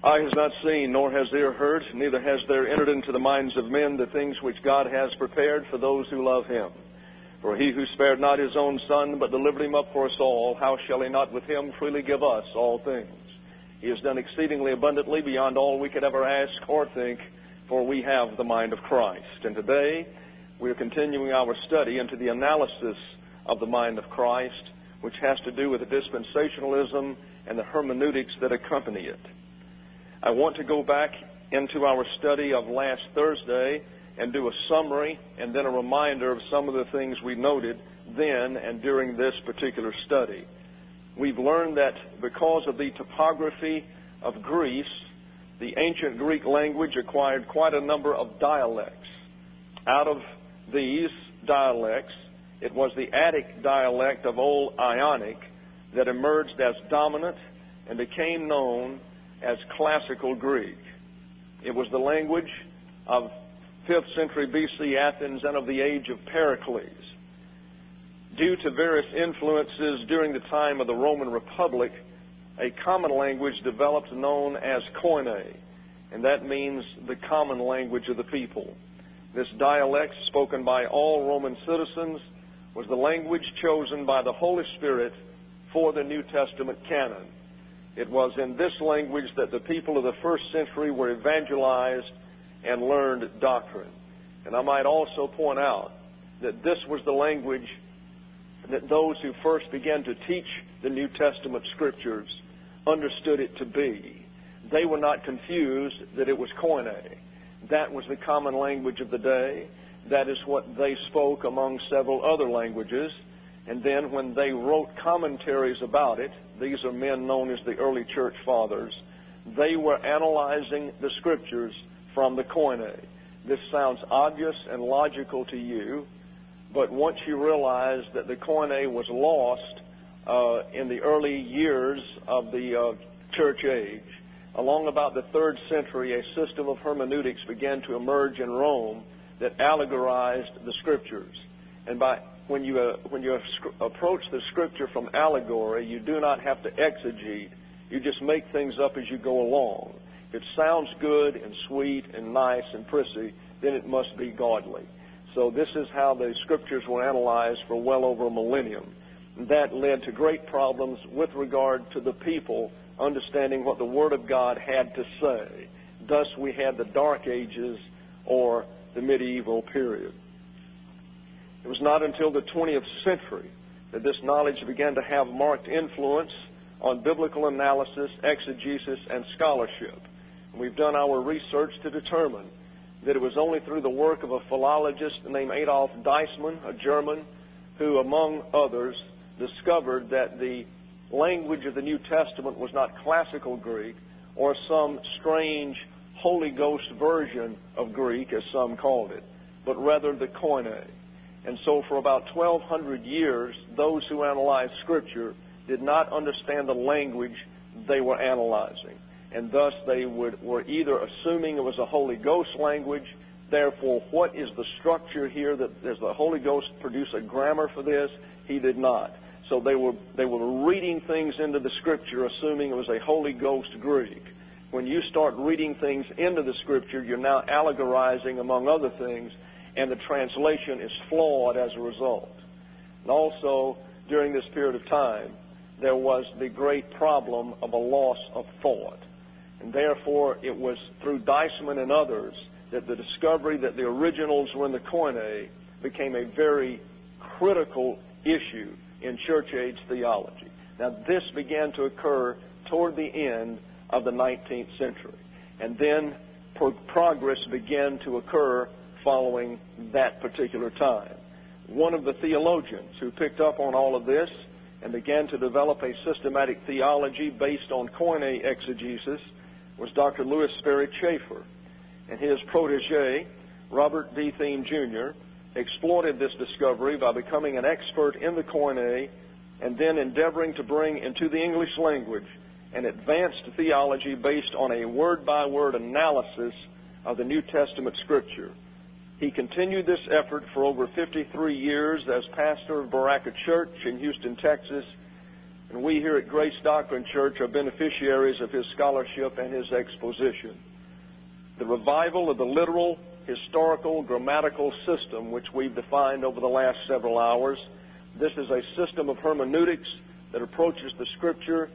Eye has not seen, nor has ear heard, neither has there entered into the minds of men the things which God has prepared for those who love Him. For He who spared not His own Son, but delivered Him up for us all, how shall He not with Him freely give us all things? He has done exceedingly abundantly beyond all we could ever ask or think, for we have the mind of Christ. And today we are continuing our study into the analysis of the mind of Christ, which has to do with the dispensationalism and the hermeneutics that accompany it. I want to go back into our study of last Thursday and do a summary and then a reminder of some of the things we noted then and during this particular study. We've learned that because of the topography of Greece, the ancient Greek language acquired quite a number of dialects. Out of these dialects, it was the Attic dialect of Old Ionic that emerged as dominant and became known as Classical Greek. It was the language of 5th century BC Athens and of the age of Pericles. Due to various influences during the time of the Roman Republic, a common language developed known as Koine, and that means the common language of the people. This dialect, spoken by all Roman citizens, was the language chosen by the Holy Spirit for the New Testament canon. It was in this language that the people of the first century were evangelized and learned doctrine. And I might also point out that this was the language that those who first began to teach the New Testament Scriptures understood it to be. They were not confused that it was Koine. That was the common language of the day. That is what they spoke among several other languages. And then when they wrote commentaries about it, these are men known as the early church fathers, they were analyzing the Scriptures from the Koine. This sounds obvious and logical to you, but once you realize that the Koine was lost in the early years of the church age, along about the 3rd century, a system of hermeneutics began to emerge in Rome that allegorized the Scriptures. And when you approach the Scripture from allegory, you do not have to exegete. You just make things up as you go along. If it sounds good and sweet and nice and prissy, then it must be godly. So this is how the Scriptures were analyzed for well over a millennium. That led to great problems with regard to the people understanding what the Word of God had to say. Thus we had the Dark Ages or the medieval period. It was not until the 20th century that this knowledge began to have marked influence on biblical analysis, exegesis, and scholarship. And we've done our research to determine that it was only through the work of a philologist named Adolf Deismann, a German, who, among others, discovered that the language of the New Testament was not classical Greek or some strange Holy Ghost version of Greek, as some called it, but rather the Koine. And so for about 1,200 years, those who analyzed Scripture did not understand the language they were analyzing. And thus they were either assuming it was a Holy Ghost language, therefore what is the structure here? That does the Holy Ghost produce a grammar for this? He did not. So they were reading things into the Scripture assuming it was a Holy Ghost Greek. When you start reading things into the Scripture, you're now allegorizing, among other things, and the translation is flawed as a result. And also, during this period of time, there was the great problem of a loss of thought. And therefore, it was through Deismann and others that the discovery that the originals were in the Koine became a very critical issue in church age theology. Now, this began to occur toward the end of the 19th century. And then progress began to occur following that particular time. One of the theologians who picked up on all of this and began to develop a systematic theology based on Koine exegesis was Dr. Louis Sperry Chafer. And his protege, Robert D. Thiem, Jr., exploited this discovery by becoming an expert in the Koine and then endeavoring to bring into the English language an advanced theology based on a word-by-word analysis of the New Testament Scripture. He continued this effort for over 53 years as pastor of Baraka Church in Houston, Texas, And we here at Grace Doctrine Church are beneficiaries of his scholarship and his exposition. The revival of the literal, historical, grammatical system which we've defined over the last several hours, this is a system of hermeneutics that approaches the Scripture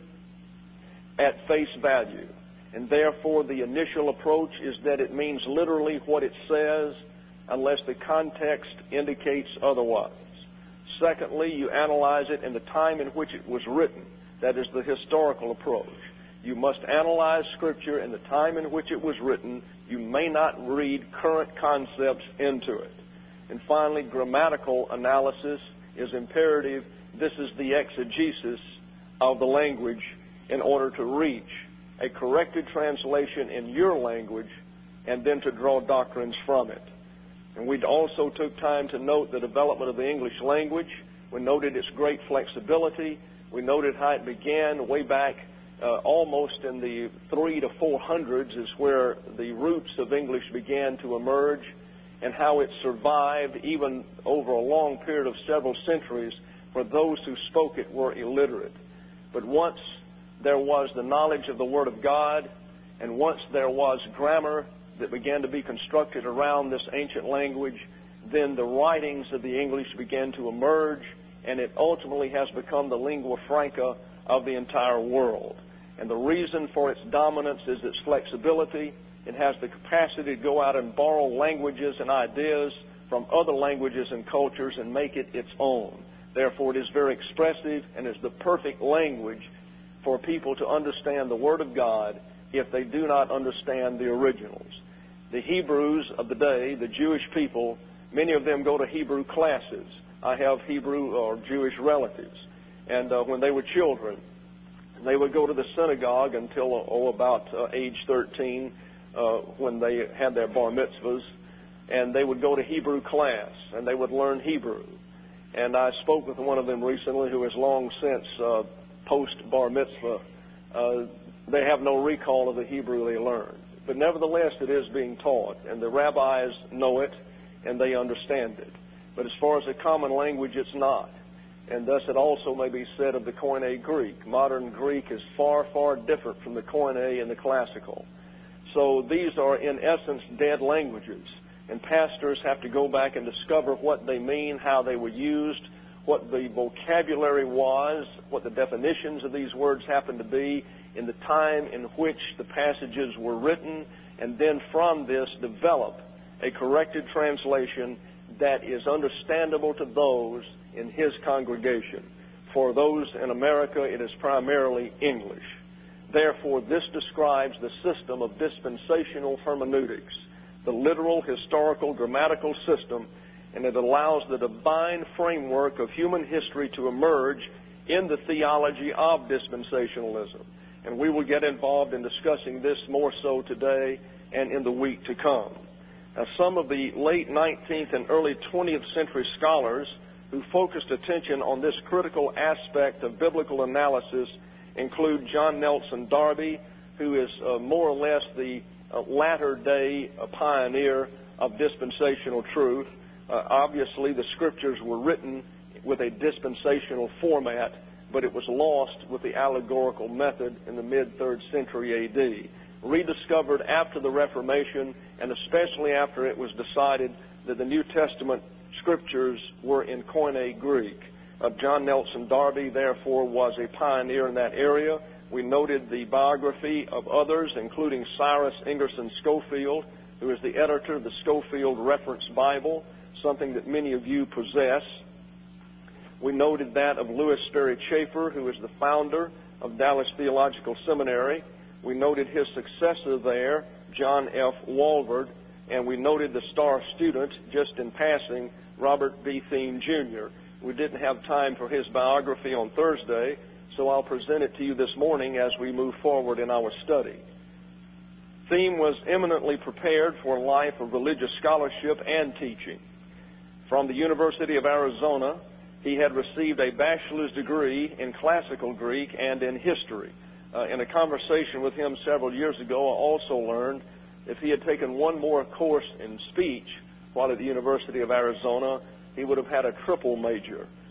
at face value. And therefore the initial approach is that it means literally what it says unless the context indicates otherwise. Secondly, you analyze it in the time in which it was written. That is the historical approach. You must analyze Scripture in the time in which it was written. You may not read current concepts into it. And finally, grammatical analysis is imperative. This is the exegesis of the language in order to reach a corrected translation in your language and then to draw doctrines from it. And we also took time to note the development of the English language. We noted its great flexibility. We noted how it began way back almost in the 300s to 400s is where the roots of English began to emerge, and how it survived even over a long period of several centuries where those who spoke it were illiterate. But once there was the knowledge of the Word of God, and once there was grammar that began to be constructed around this ancient language, then the writings of the English began to emerge, and it ultimately has become the lingua franca of the entire world. And the reason for its dominance is its flexibility. It has the capacity to go out and borrow languages and ideas from other languages and cultures and make it its own. Therefore, it is very expressive and is the perfect language for people to understand the Word of God if they do not understand the originals. The Hebrews of the day, the Jewish people, many of them go to Hebrew classes. I have Hebrew or Jewish relatives. And when they were children, they would go to the synagogue until about age 13 when they had their bar mitzvahs. And they would go to Hebrew class, and they would learn Hebrew. And I spoke with one of them recently who has long since post-bar mitzvah. They have no recall of the Hebrew they learned. But nevertheless, it is being taught, and the rabbis know it, and they understand it. But as far as a common language, it's not. And thus it also may be said of the Koine Greek. Modern Greek is far, far different from the Koine and the classical. So these are, in essence, dead languages. And pastors have to go back and discover what they mean, how they were used, what the vocabulary was, what the definitions of these words happen to be in the time in which the passages were written, and then from this develop a corrected translation that is understandable to those in his congregation. For those in America, it is primarily English. Therefore, this describes the system of dispensational hermeneutics, the literal, historical, grammatical system, and it allows the divine framework of human history to emerge in the theology of dispensationalism. And we will get involved in discussing this more so today and in the week to come. Now, some of the late 19th and early 20th century scholars who focused attention on this critical aspect of biblical analysis include John Nelson Darby, who is more or less the latter-day pioneer of dispensational truth. Obviously, the Scriptures were written with a dispensational format, but it was lost with the allegorical method in the mid-3rd century A.D. Rediscovered after the Reformation, and especially after it was decided that the New Testament Scriptures were in Koine Greek. John Nelson Darby, therefore, was a pioneer in that area. We noted the biography of others, including Cyrus Ingerson Schofield, who is the editor of the Schofield Reference Bible, something that many of you possess. We noted that of Lewis Sperry Chafer, who is the founder of Dallas Theological Seminary. We noted his successor there, John F. Walvoord, and we noted the star student, just in passing, Robert B. Thiem, Jr. We didn't have time for his biography on Thursday, so I'll present it to you this morning as we move forward in our study. Thiem was eminently prepared for a life of religious scholarship and teaching. From the University of Arizona, he had received a bachelor's degree in classical Greek and in history. In a conversation with him several years ago, I also learned if he had taken one more course in speech while at the University of Arizona, he would have had a triple major.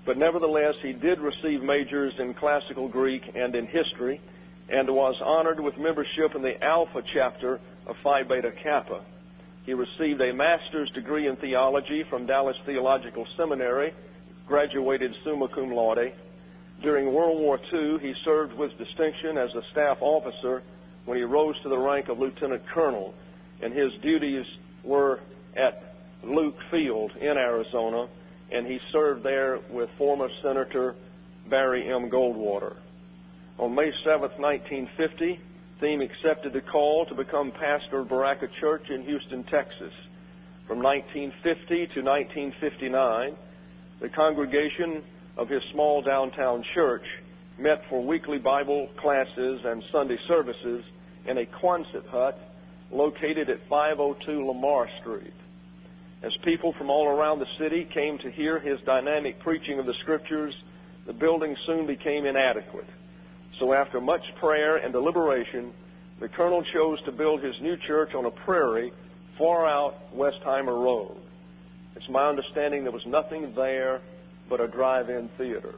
But nevertheless, he did receive majors in classical Greek and in history, and was honored with membership in the Alpha chapter of Phi Beta Kappa. He received a master's degree in theology from Dallas Theological Seminary, graduated summa cum laude. During World War II, he served with distinction as a staff officer when he rose to the rank of lieutenant colonel, and his duties were at Luke Field in Arizona, and he served there with former Senator Barry M. Goldwater. On May 7, 1950, Thiem accepted the call to become pastor of Baraka Church in Houston, Texas. From 1950 to 1959, the congregation of his small downtown church met for weekly Bible classes and Sunday services in a Quonset hut located at 502 Lamar Street. As people from all around the city came to hear his dynamic preaching of the Scriptures, the building soon became inadequate. So after much prayer and deliberation, the colonel chose to build his new church on a prairie far out Westheimer Road. It's my understanding there was nothing there but a drive-in theater.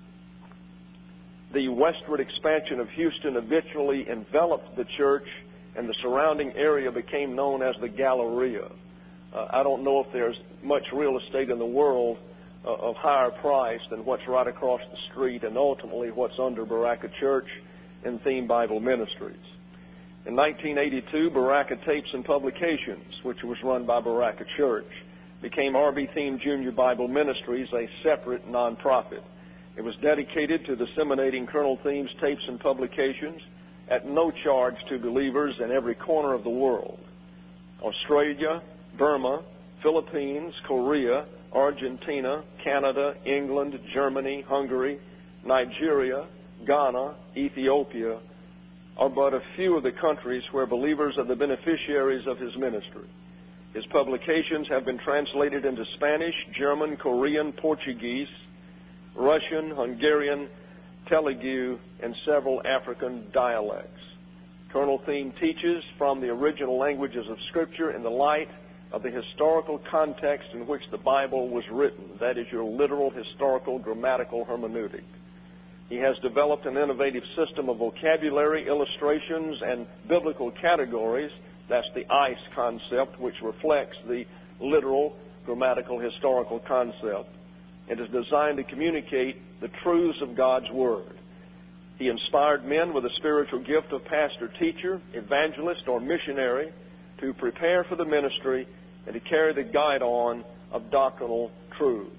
The westward expansion of Houston eventually enveloped the church, and the surrounding area became known as the Galleria. I don't know if there's much real estate in the world of higher price than what's right across the street and ultimately what's under Baraka Church and Thiem Bible Ministries. In 1982, Baraka Tapes and Publications, which was run by Baraka Church, became R.B. Thiem Jr. Bible Ministries, a separate nonprofit. It was dedicated to disseminating Colonel Thiem's tapes and publications at no charge to believers in every corner of the world. Australia, Burma, Philippines, Korea, Argentina, Canada, England, Germany, Hungary, Nigeria, Ghana, Ethiopia are but a few of the countries where believers are the beneficiaries of his ministry. His publications have been translated into Spanish, German, Korean, Portuguese, Russian, Hungarian, Telugu, and several African dialects. Colonel Thiem teaches from the original languages of Scripture in the light of the historical context in which the Bible was written. That is your literal, historical, grammatical hermeneutic. He has developed an innovative system of vocabulary, illustrations, and biblical categories. That's the ICE concept, which reflects the literal, grammatical, historical concept. It is designed to communicate the truths of God's Word. He inspired men with the spiritual gift of pastor, teacher, evangelist, or missionary to prepare for the ministry and to carry the guide on of doctrinal truths.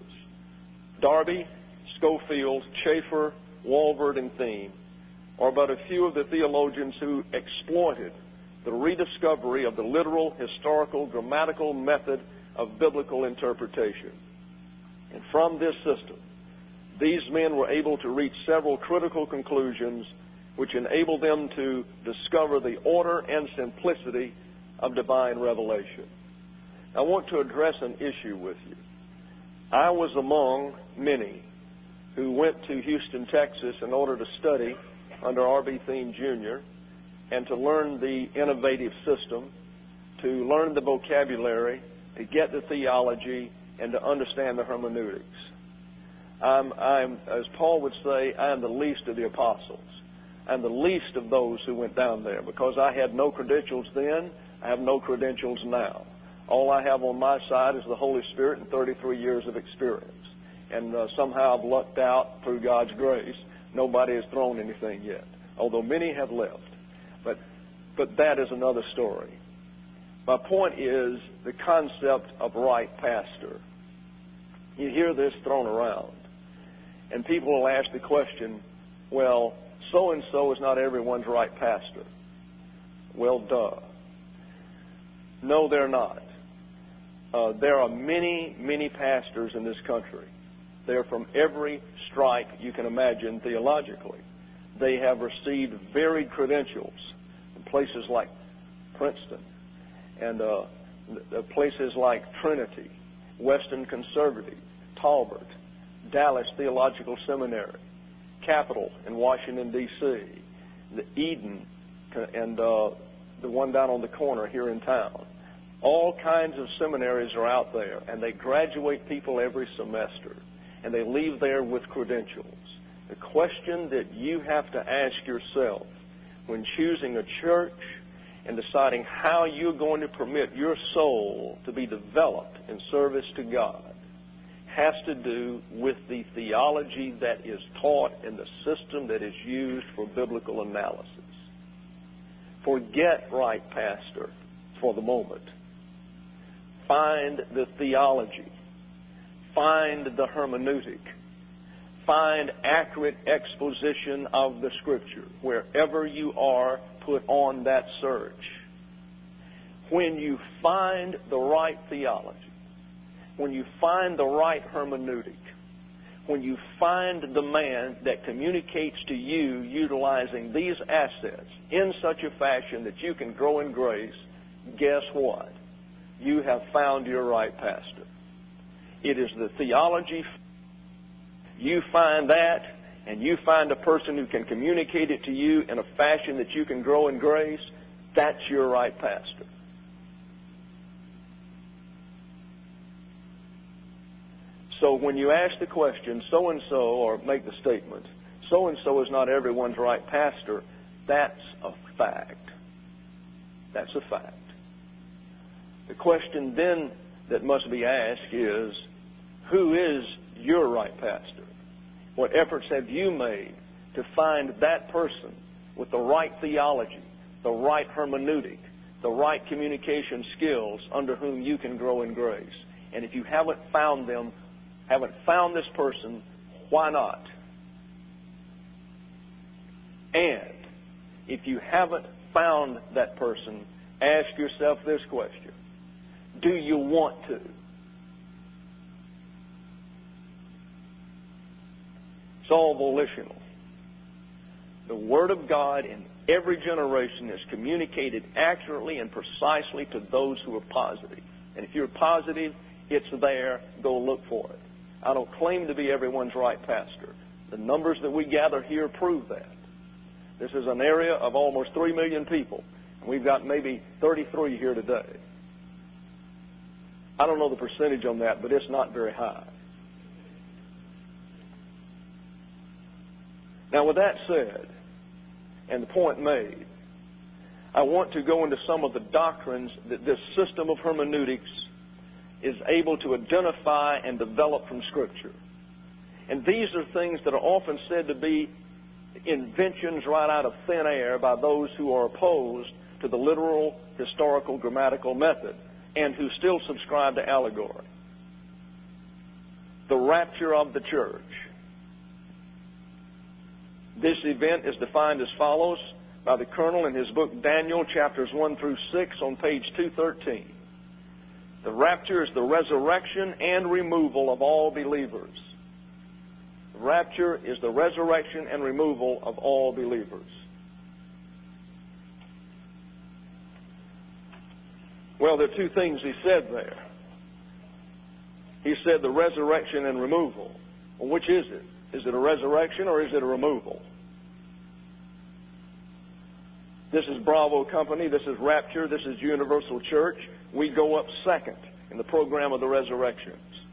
Darby, Schofield, Chafer, Walvoord, and Thiem are but a few of the theologians who exploited the rediscovery of the literal, historical, grammatical method of biblical interpretation. And from this system, these men were able to reach several critical conclusions which enabled them to discover the order and simplicity of divine revelation. I want to address an issue with you. I was among many who went to Houston, Texas in order to study under R.B. Thiem Jr. and to learn the innovative system, to learn the vocabulary, to get the theology, and to understand the hermeneutics. I'm, as Paul would say, I am the least of the apostles. I'm the least of those who went down there because I had no credentials then. I have no credentials now. All I have on my side is the Holy Spirit and 33 years of experience. And somehow I've lucked out through God's grace. Nobody has thrown anything yet, although many have left. But that is another story. My point is the concept of right pastor. You hear this thrown around, and people will ask the question, well, so-and-so is not everyone's right pastor. Well, duh. No, they're not. There are many, many pastors in this country. They're from every stripe you can imagine theologically. They have received varied credentials in places like Princeton and places like Trinity, Weston Conservative, Talbot, Dallas Theological Seminary, Capitol in Washington, D.C., the Eden, and the one down on the corner here in town. All kinds of seminaries are out there, and they graduate people every semester. and they leave there with credentials. The question that you have to ask yourself when choosing a church and deciding how you're going to permit your soul to be developed in service to God has to do with the theology that is taught and the system that is used for biblical analysis. Forget right pastor for the moment. Find the theology. Find the hermeneutic. Find accurate exposition of the Scripture wherever you are put on that search. When you find the right theology, when you find the right hermeneutic, when you find the man that communicates to you utilizing these assets in such a fashion that you can grow in grace, guess what? You have found your right pastor. It is the theology. You find that, and you find a person who can communicate it to you in a fashion that you can grow in grace, that's your right pastor. So when you ask the question, so-and-so, or make the statement, so-and-so is not everyone's right pastor, that's a fact. That's a fact. The question then that must be asked is, who is your right pastor? What efforts have you made to find that person with the right theology, the right hermeneutic, the right communication skills under whom you can grow in grace? And if you haven't found them, haven't found this person, why not? And if you haven't found that person, ask yourself this question: do you want to? It's all volitional. The Word of God in every generation is communicated accurately and precisely to those who are positive. And if you're positive, it's there. Go look for it. I don't claim to be everyone's right pastor. The numbers that we gather here prove that. This is an area of almost 3 million people, and we've got maybe 33 here today. I don't know the percentage on that, but it's not very high. Now, with that said, and the point made, I want to go into some of the doctrines that this system of hermeneutics is able to identify and develop from Scripture. And these are things that are often said to be inventions right out of thin air by those who are opposed to the literal, historical, grammatical method and who still subscribe to allegory. The rapture of the church. This event is defined as follows by the Colonel in his book Daniel, chapters 1 through 6, on page 213. The rapture is the resurrection and removal of all believers. The rapture is the resurrection and removal of all believers. Well, there are two things he said there. He said the resurrection and removal. Well, which is it? Is it a resurrection or is it a removal? This is Bravo Company. This is Rapture. This is Universal Church. We go up second in the program of the resurrections.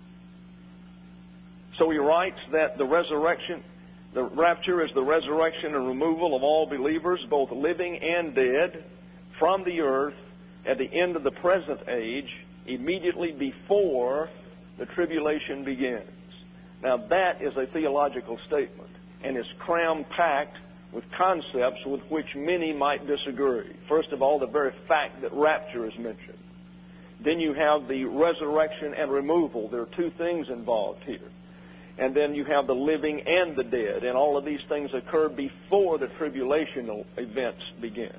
So he writes that the rapture is the resurrection and removal of all believers, both living and dead, from the earth at the end of the present age, immediately before the tribulation begins. Now that is a theological statement, and is cram-packed with concepts with which many might disagree. First of all, the very fact that rapture is mentioned. Then you have the resurrection and removal. There are two things involved here. And then you have the living and the dead, and all of these things occur before the tribulational events begin.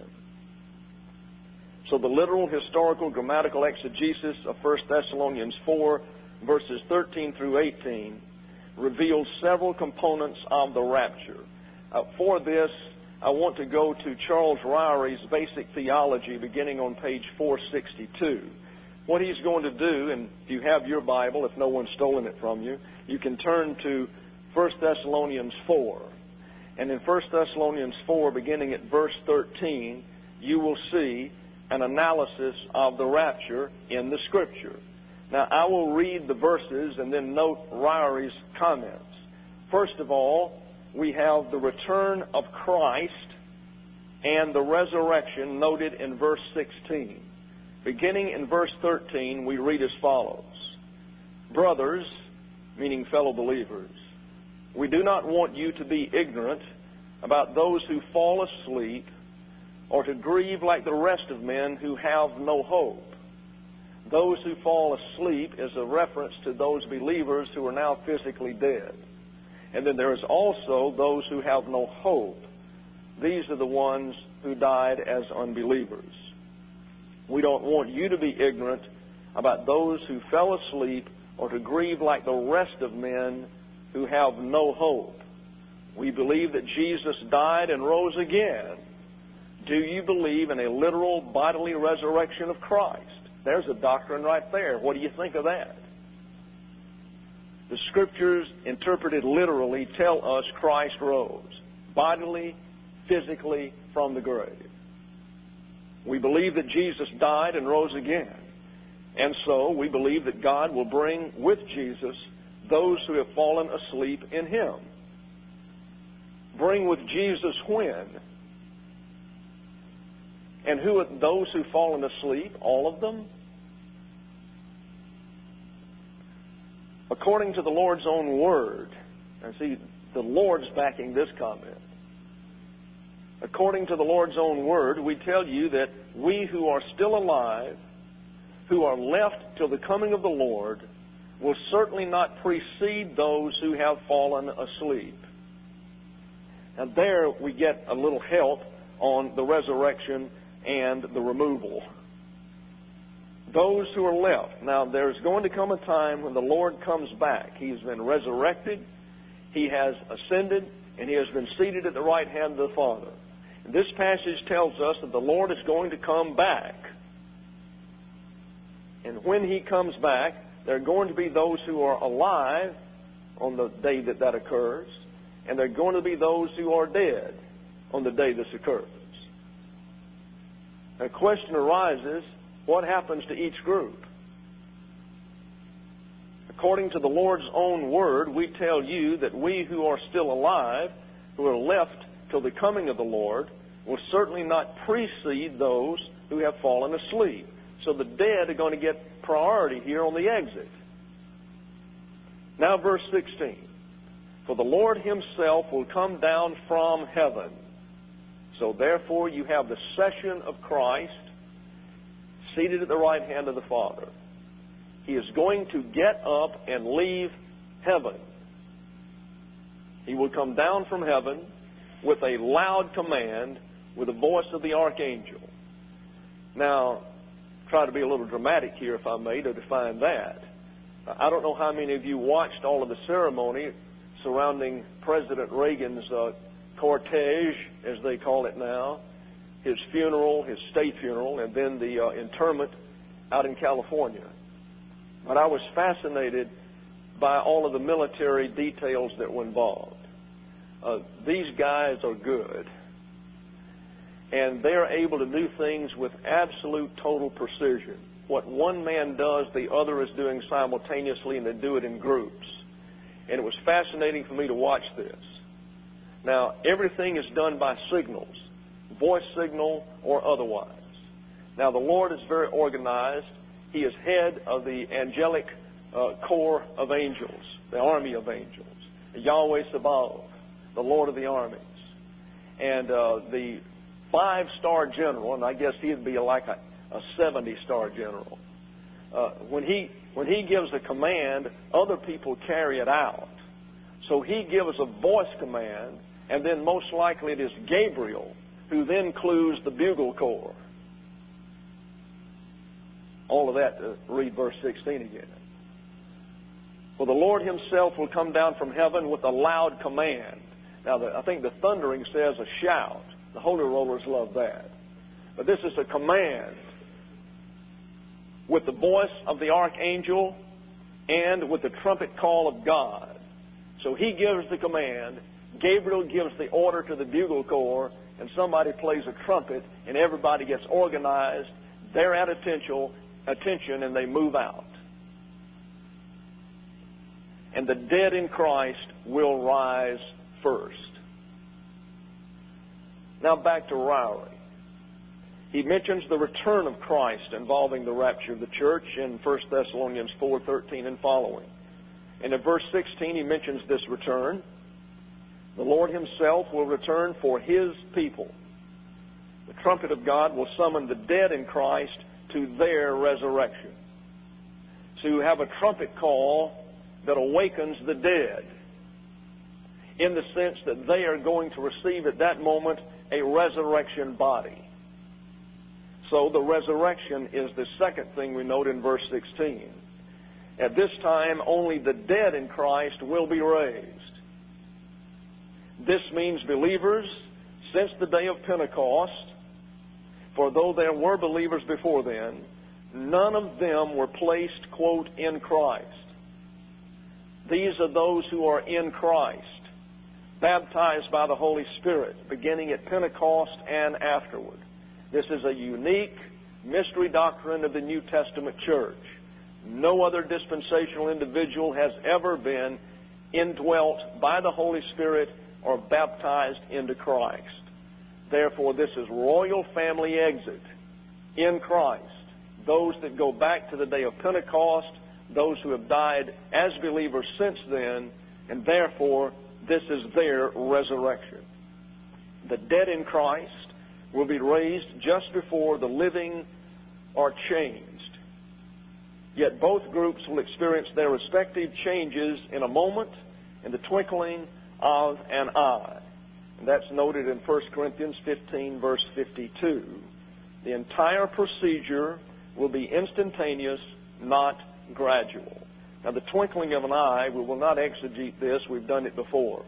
So the literal, historical, grammatical exegesis of 1 Thessalonians 4, verses 13 through 18, reveals several components of the rapture. For this, I want to go to Charles Ryrie's Basic Theology, beginning on page 462. What he's going to do, and if you have your Bible, if no one's stolen it from you, you can turn to 1 Thessalonians 4. And in 1 Thessalonians 4, beginning at verse 13, you will see an analysis of the rapture in the Scripture. Now, I will read the verses and then note Ryrie's comments. First of all, we have the return of Christ and the resurrection noted in verse 16. Beginning in verse 13, we read as follows. Brothers, meaning fellow believers, we do not want you to be ignorant about those who fall asleep, or to grieve like the rest of men who have no hope. Those who fall asleep is a reference to those believers who are now physically dead. And then there is also those who have no hope. These are the ones who died as unbelievers. We don't want you to be ignorant about those who fell asleep, or to grieve like the rest of men who have no hope. We believe that Jesus died and rose again. Do you believe in a literal bodily resurrection of Christ? There's a doctrine right there. What do you think of that? The Scriptures, interpreted literally, tell us Christ rose, bodily, physically, from the grave. We believe that Jesus died and rose again. And so we believe that God will bring with Jesus those who have fallen asleep in Him. Bring with Jesus when? And who are those who've fallen asleep? All of them? According to the Lord's own word. And see, the Lord's backing this comment. According to the Lord's own word, we tell you that we who are still alive, who are left till the coming of the Lord, will certainly not precede those who have fallen asleep. And there we get a little help on the resurrection and the removal. Those who are left. Now, there's going to come a time when the Lord comes back. He's been resurrected, He has ascended, and He has been seated at the right hand of the Father. And this passage tells us that the Lord is going to come back. And when He comes back, there are going to be those who are alive on the day that that occurs, and there are going to be those who are dead on the day this occurs. A question arises, what happens to each group? According to the Lord's own word, we tell you that we who are still alive, who are left till the coming of the Lord, will certainly not precede those who have fallen asleep. So the dead are going to get priority here on the exit. Now verse 16. For the Lord Himself will come down from heaven. So therefore you have the session of Christ seated at the right hand of the Father. He is going to get up and leave heaven. He will come down from heaven with a loud command, with the voice of the archangel. Now, try to be a little dramatic here, if I may, to define that. I don't know how many of you watched all of the ceremony surrounding President Reagan's cortege, as they call it now, his funeral, his state funeral, and then the interment out in California. But I was fascinated by all of the military details that were involved. These guys are good. And they're able to do things with absolute total precision. What one man does, the other is doing simultaneously, and they do it in groups. And it was fascinating for me to watch this. Now, everything is done by signals, voice signal or otherwise. Now, the Lord is very organized. He is head of the angelic corps of angels, the army of angels, Yahweh Sabaoth, the Lord of the armies. And the 5-star general, and I guess he'd be like a 70-star general. When he gives a command, other people carry it out. So he gives a voice command, and then most likely it is Gabriel who then clues the bugle corps. All of that, read verse 16 again. For the Lord Himself will come down from heaven with a loud command. Now, I think the thundering says a shout. The Holy Rollers love that. But this is a command with the voice of the archangel and with the trumpet call of God. So He gives the command, Gabriel gives the order to the bugle corps, and somebody plays a trumpet, and everybody gets organized. They're at attention, and they move out. and the dead in Christ will rise first. Now back to Ryrie. He mentions the return of Christ involving the rapture of the church in 1 Thessalonians 4:13 and following. And in verse 16 he mentions this return. The Lord Himself will return for His people. The trumpet of God will summon the dead in Christ to their resurrection. So you have a trumpet call that awakens the dead in the sense that they are going to receive at that moment a resurrection body. So the resurrection is the second thing we note in verse 16. At this time, only the dead in Christ will be raised. This means believers since the day of Pentecost, for though there were believers before then, none of them were placed, quote, in Christ. These are those who are in Christ, baptized by the Holy Spirit, beginning at Pentecost and afterward. This is a unique mystery doctrine of the New Testament church. No other dispensational individual has ever been indwelt by the Holy Spirit or baptized into Christ. Therefore, this is royal family exit in Christ. Those that go back to the day of Pentecost, those who have died as believers since then, and therefore this is their resurrection. The dead in Christ will be raised just before the living are changed. Yet both groups will experience their respective changes in a moment, in the twinkling of an eye. And that's noted in 1 Corinthians 15, verse 52. The entire procedure will be instantaneous, not gradual. Now, the twinkling of an eye, we will not exegete this. We've done it before.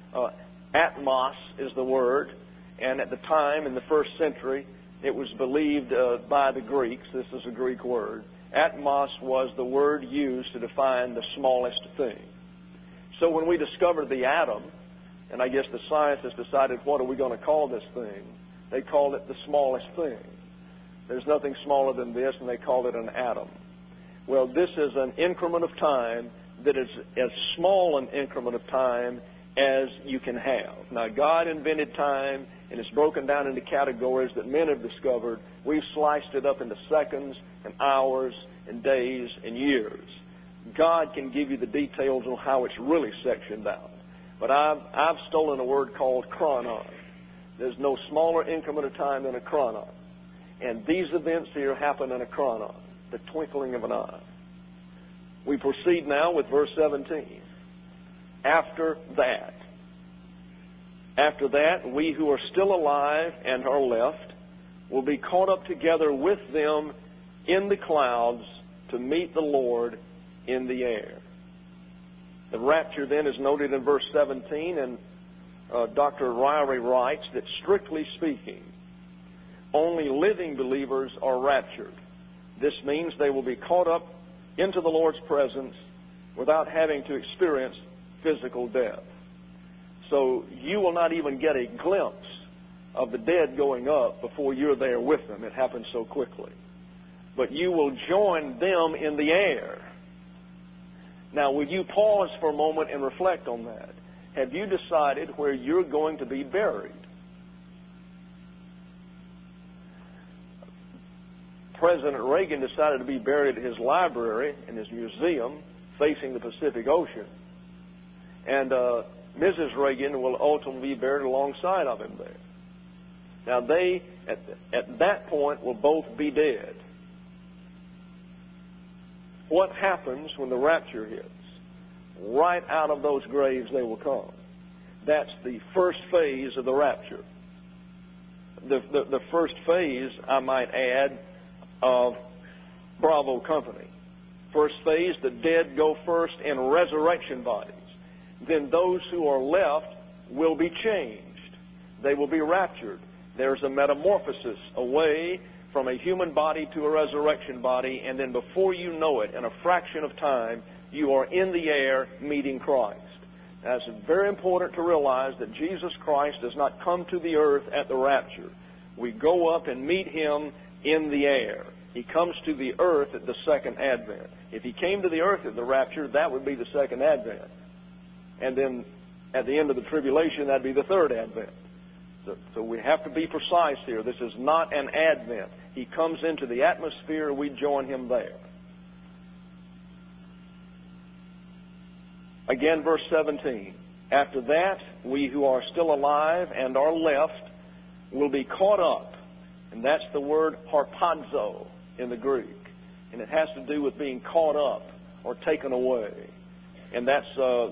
Atmos is the word, and at the time, in the first century, it was believed by the Greeks, this is a Greek word, Atmos was the word used to define the smallest thing. So when we discovered the atom, and I guess the scientists decided, what are we going to call this thing? They called it the smallest thing. There's nothing smaller than this, and they called it an atom. Well, this is an increment of time that is as small an increment of time as you can have. Now, God invented time, and it's broken down into categories that men have discovered. We've sliced it up into seconds and hours and days and years. God can give you the details on how it's really sectioned out. But I've stolen a word called chronon. There's no smaller increment of time than a chronon. And these events here happen in a chronon, the twinkling of an eye. We proceed now with verse 17. After that, we who are still alive and are left will be caught up together with them in the clouds to meet the Lord in the air. The rapture then is noted in verse 17, and Dr. Ryrie writes that strictly speaking, only living believers are raptured. This means they will be caught up into the Lord's presence without having to experience physical death. So you will not even get a glimpse of the dead going up before you're there with them. It happens so quickly. But you will join them in the air. Now, will you pause for a moment and reflect on that? Have you decided where you're going to be buried? President Reagan decided to be buried at his library in his museum facing the Pacific Ocean. And Mrs. Reagan will ultimately be buried alongside of him there. Now, they, at that point, will both be dead. What happens when the rapture hits? Right out of those graves they will come. That's the first phase of the rapture. The first phase, I might add, of Bravo Company. First phase, the dead go first in resurrection bodies. Then those who are left will be changed. They will be raptured. There's a metamorphosis away from a human body to a resurrection body, and then before you know it, in a fraction of time, you are in the air meeting Christ. Now, it's very important to realize that Jesus Christ does not come to the earth at the rapture. We go up and meet Him in the air. He comes to the earth at the second advent. If he came to the earth at the rapture, that would be the second advent. And then at the end of the tribulation, that would be the third advent. So we have to be precise here. This is not an advent. He comes into the atmosphere, we join him there. Again, verse 17. After that, we who are still alive and are left will be caught up. And that's the word harpazo in the Greek. And it has to do with being caught up or taken away. And that's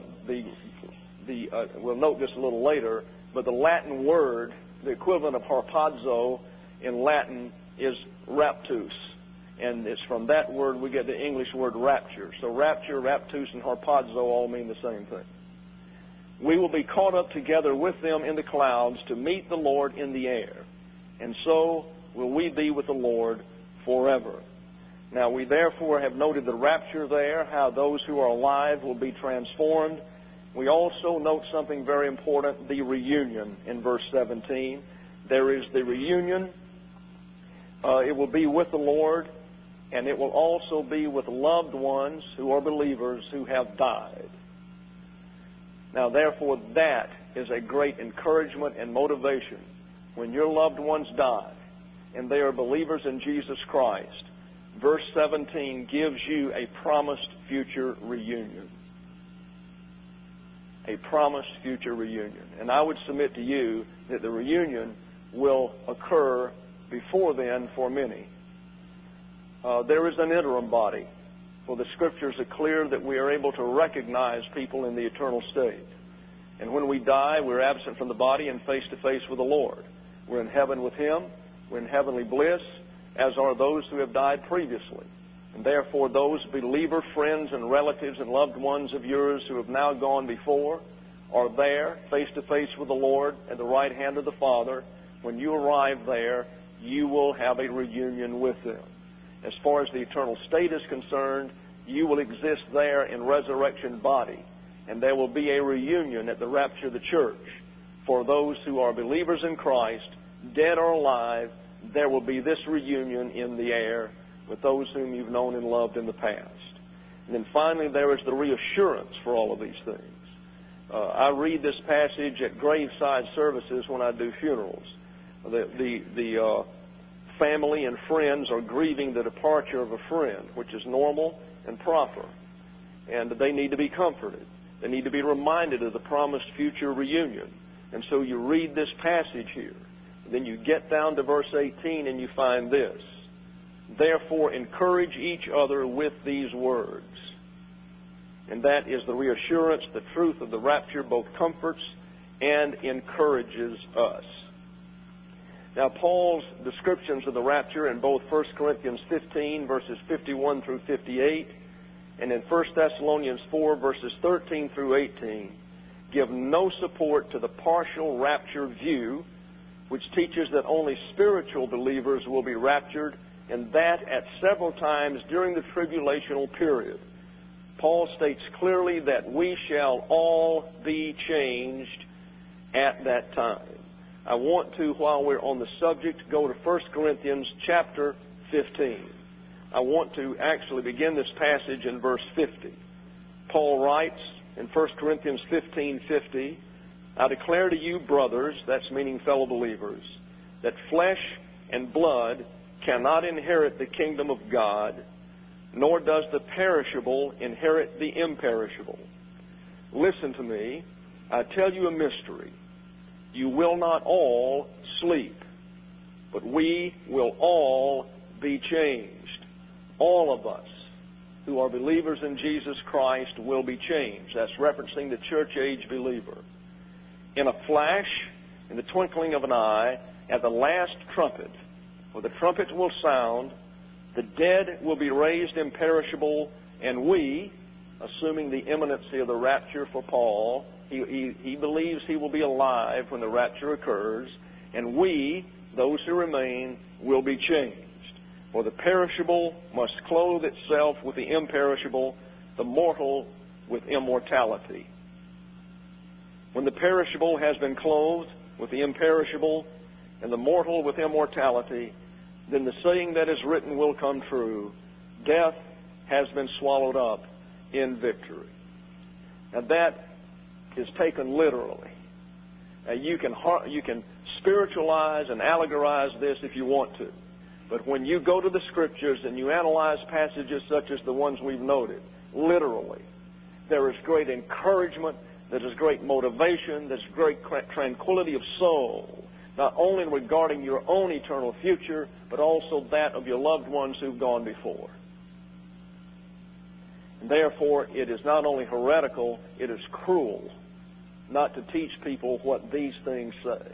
we'll note this a little later, but the Latin word, the equivalent of harpazo in Latin is raptus. And it's from that word we get the English word rapture. So rapture, raptus, and harpazo all mean the same thing. We will be caught up together with them in the clouds to meet the Lord in the air. And so will we be with the Lord forever. Now we therefore have noted the rapture there, how those who are alive will be transformed. We also note something very important, the reunion in verse 17. There is the reunion. It will be with the Lord, and it will also be with loved ones who are believers who have died. Now, therefore, that is a great encouragement and motivation. When your loved ones die, and they are believers in Jesus Christ, verse 17 gives you a promised future reunion. A promised future reunion. And I would submit to you that the reunion will occur before then for many. There is an interim body, for the Scriptures are clear that we are able to recognize people in the eternal state. And when we die, we're absent from the body and face to face with the Lord. We're in heaven with Him. We're in heavenly bliss, as are those who have died previously. And therefore, those believer friends and relatives and loved ones of yours who have now gone before are there, face to face with the Lord at the right hand of the Father. When you arrive there, you will have a reunion with them. As far as the eternal state is concerned, you will exist there in resurrection body, and there will be a reunion at the rapture of the church. For those who are believers in Christ, dead or alive, there will be this reunion in the air with those whom you've known and loved in the past. And then finally, there is the reassurance for all of these things. I read this passage at graveside services when I do funerals. The family and friends are grieving the departure of a friend, which is normal and proper. And they need to be comforted. They need to be reminded of the promised future reunion. And so you read this passage here. Then you get down to verse 18 and you find this. Therefore, encourage each other with these words. And that is the reassurance, the truth of the rapture both comforts and encourages us. Now, Paul's descriptions of the rapture in both 1 Corinthians 15, verses 51 through 58, and in 1 Thessalonians 4, verses 13 through 18, give no support to the partial rapture view, which teaches that only spiritual believers will be raptured, and that at several times during the tribulational period. Paul states clearly that we shall all be changed at that time. I want to, while we're on the subject, go to 1 Corinthians chapter 15. I want to actually begin this passage in verse 50. Paul writes in 1 Corinthians 15:50, I declare to you, brothers, that's meaning fellow believers, that flesh and blood cannot inherit the kingdom of God, nor does the perishable inherit the imperishable. Listen to me. I tell you a mystery. You will not all sleep, but we will all be changed. All of us who are believers in Jesus Christ will be changed. That's referencing the church age believer. In a flash, in the twinkling of an eye, at the last trumpet, for the trumpet will sound, the dead will be raised imperishable, and we, assuming the imminency of the rapture for Paul, he believes he will be alive when the rapture occurs, and we, those who remain, will be changed. For the perishable must clothe itself with the imperishable, the mortal with immortality. When the perishable has been clothed with the imperishable, and the mortal with immortality, then the saying that is written will come true. Death has been swallowed up in victory. Now that is taken literally. You can spiritualize and allegorize this if you want to. But when you go to the Scriptures and you analyze passages such as the ones we've noted, literally, there is great encouragement, there is great motivation, there's great tranquility of soul, not only regarding your own eternal future, but also that of your loved ones who've gone before. And therefore, it is not only heretical, it is cruel not to teach people what these things say.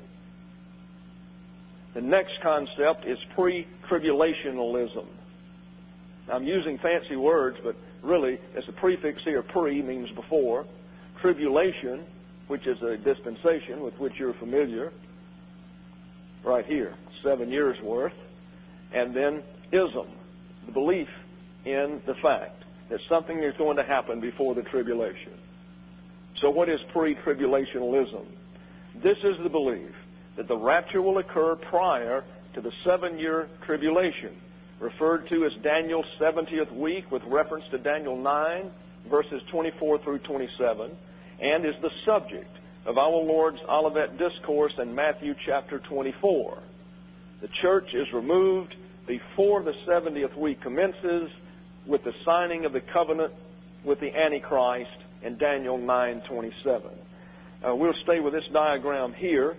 The next concept is pre-tribulationalism. Now, I'm using fancy words, but really, as a prefix here, pre means before. Tribulation, which is a dispensation with which you're familiar, right here, 7 years worth. And then ism, the belief in the fact that something is going to happen before the tribulation. So what is pre-tribulationalism? This is the belief that the rapture will occur prior to the 7-year tribulation, referred to as Daniel's 70th week with reference to Daniel 9, verses 24 through 27, and is the subject of our Lord's Olivet Discourse in Matthew chapter 24. The church is removed before the 70th week commences with the signing of the covenant with the Antichrist in Daniel 9:27. We'll stay with this diagram here.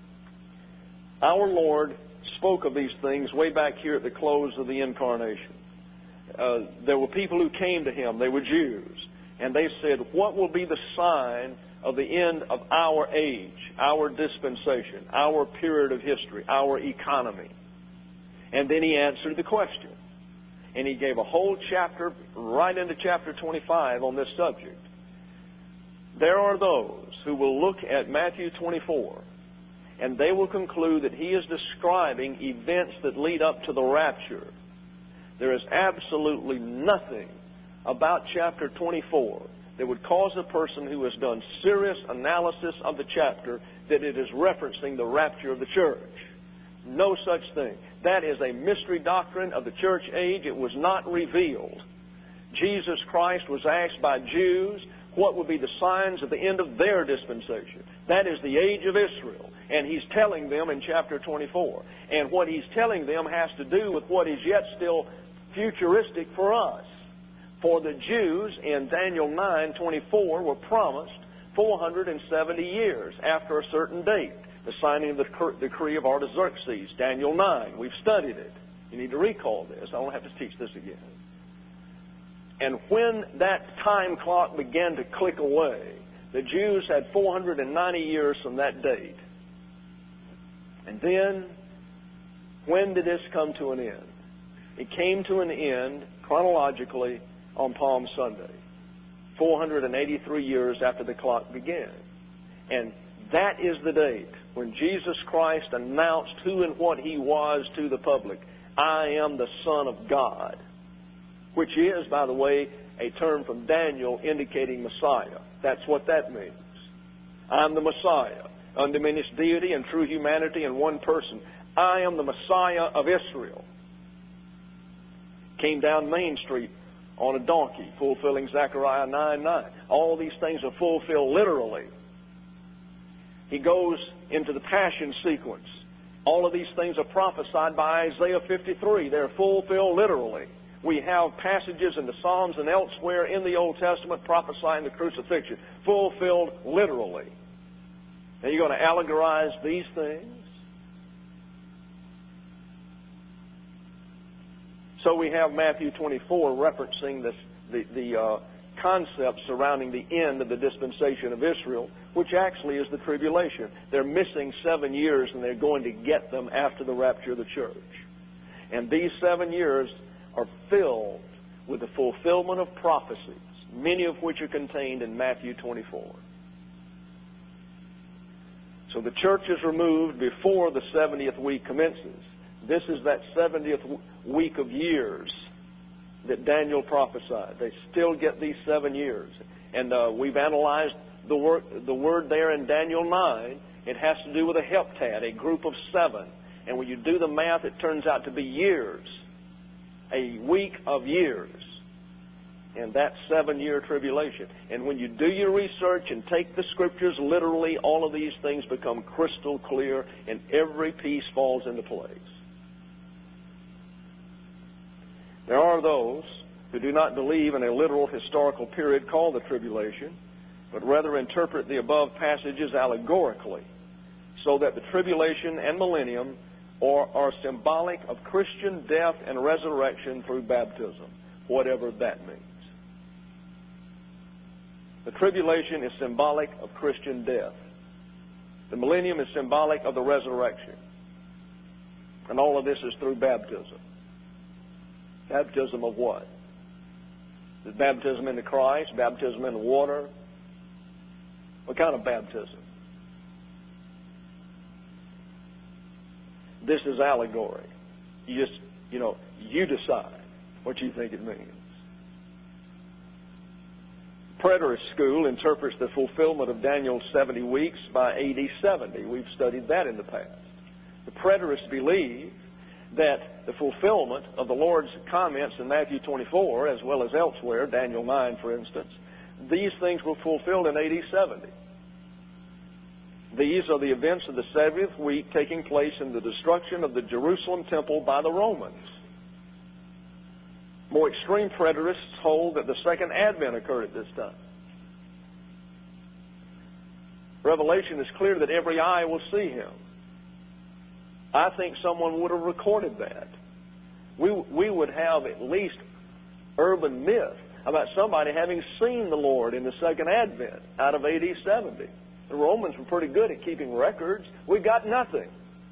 Our Lord spoke of these things way back here at the close of the Incarnation. There were people who came to Him. They were Jews. And they said, what will be the sign of the end of our age, our dispensation, our period of history, our economy? And then He answered the question. And He gave a whole chapter right into chapter 25 on this subject. There are those who will look at Matthew 24 and they will conclude that He is describing events that lead up to the rapture. There is absolutely nothing about chapter 24 that would cause a person who has done serious analysis of the chapter that it is referencing the rapture of the church. No such thing. That is a mystery doctrine of the church age. It was not revealed. Jesus Christ was asked by Jews what would be the signs of the end of their dispensation. That is the age of Israel. And He's telling them in chapter 24. And what He's telling them has to do with what is yet still futuristic for us. For the Jews in Daniel 9:24 were promised 470 years after a certain date. The signing of the decree of Artaxerxes, Daniel 9. We've studied it. You need to recall this. I don't have to teach this again. And when that time clock began to click away, the Jews had 490 years from that date. And then, when did this come to an end? It came to an end, chronologically, on Palm Sunday, 483 years after the clock began. And that is the date when Jesus Christ announced who and what He was to the public. I am the Son of God, which is, by the way, a term from Daniel indicating Messiah. That's what that means. I'm the Messiah, undiminished deity and true humanity in one person. I am the Messiah of Israel. Came down Main Street on a donkey, fulfilling Zechariah 9:9. All these things are fulfilled literally. He goes into the passion sequence. All of these things are prophesied by Isaiah 53. They're fulfilled literally. We have passages in the Psalms and elsewhere in the Old Testament prophesying the crucifixion, fulfilled literally. Now you're going to allegorize these things? So we have Matthew 24 referencing the concept surrounding the end of the dispensation of Israel, which actually is the tribulation. They're missing 7 years, and they're going to get them after the rapture of the church. And these 7 years are filled with the fulfillment of prophecies, many of which are contained in Matthew 24. So the church is removed before the 70th week commences. This is that 70th week of years that Daniel prophesied. They still get these 7 years. And we've analyzed the word there in Daniel 9. It has to do with a heptad, a group of 7. And when you do the math, it turns out to be years. A week of years. And that's 7-year tribulation. And when you do your research and take the Scriptures literally, all of these things become crystal clear and every piece falls into place. There are those who do not believe in a literal historical period called the tribulation, but rather interpret the above passages allegorically, so that the tribulation and millennium are symbolic of Christian death and resurrection through baptism, whatever that means. The tribulation is symbolic of Christian death. The millennium is symbolic of the resurrection. And all of this is through baptism. Baptism of what? Is baptism into Christ? Baptism in water? What kind of baptism? This is allegory. You just, you decide what you think it means. Preterist school interprets the fulfillment of Daniel's 70 weeks by AD 70. We've studied that in the past. The preterists believe that the fulfillment of the Lord's comments in Matthew 24, as well as elsewhere, Daniel 9, for instance, these things were fulfilled in AD 70. These are the events of the 70th week taking place in the destruction of the Jerusalem temple by the Romans. More extreme preterists hold that the second advent occurred at this time. Revelation is clear that every eye will see him. I think someone would have recorded that. We would have at least urban myth about somebody having seen the Lord in the second advent out of AD 70. The Romans were pretty good at keeping records. We got nothing.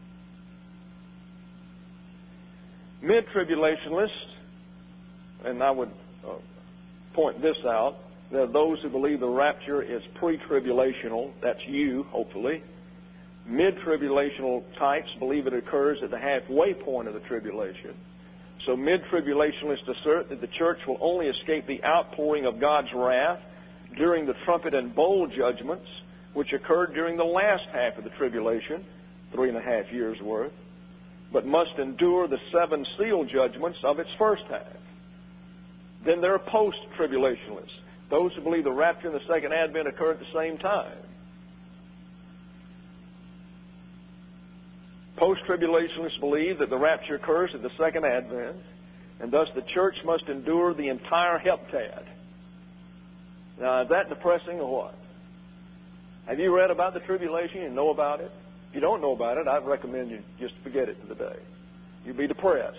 Mid-tribulationists, and I would point this out, there are those who believe the rapture is pre-tribulational. That's you, hopefully. Mid-tribulational types believe it occurs at the halfway point of the tribulation. So mid-tribulationists assert that the church will only escape the outpouring of God's wrath during the trumpet and bowl judgments, which occurred during the last half of the tribulation, 3.5 years worth, but must endure the 7 seal judgments of its first half. Then there are post-tribulationists, those who believe the rapture and the second advent occur at the same time. Post-tribulationists believe that the rapture occurs at the second advent, and thus the church must endure the entire heptad. Now, is that depressing or what? Have you read about the tribulation and know about it? If you don't know about it, I'd recommend you just forget it for the day. You'll be depressed.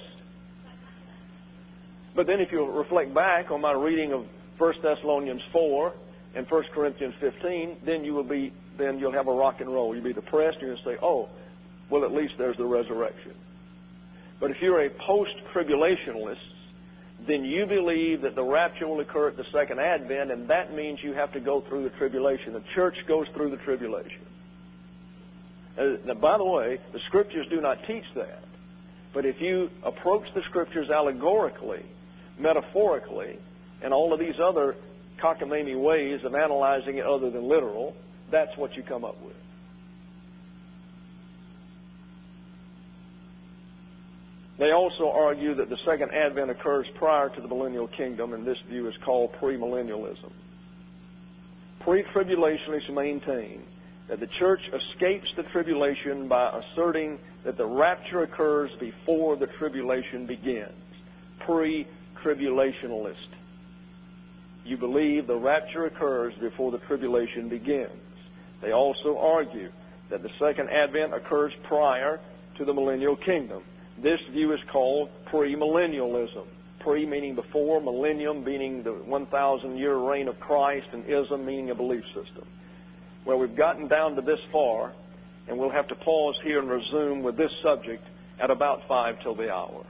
But then if you reflect back on my reading of 1 Thessalonians 4 and 1 Corinthians 15, then you'll have a rock and roll. You'll be depressed and you'll say, oh, well, at least there's the resurrection. But if you're a post-tribulationalist, then you believe that the rapture will occur at the second advent, and that means you have to go through the tribulation. The church goes through the tribulation. Now, by the way, the Scriptures do not teach that. But if you approach the Scriptures allegorically, metaphorically, and all of these other cockamamie ways of analyzing it other than literal, that's what you come up with. They also argue that the second advent occurs prior to the millennial kingdom, and this view is called premillennialism. Pre-tribulationists maintain that the church escapes the tribulation by asserting that the rapture occurs before the tribulation begins. Pre-tribulationalist. You believe the rapture occurs before the tribulation begins. They also argue that the second advent occurs prior to the millennial kingdom. This view is called premillennialism. Pre meaning before, millennium meaning the 1,000-year reign of Christ, and ism meaning a belief system. Well, we've gotten down to this far, and we'll have to pause here and resume with this subject at about 5 till the hour.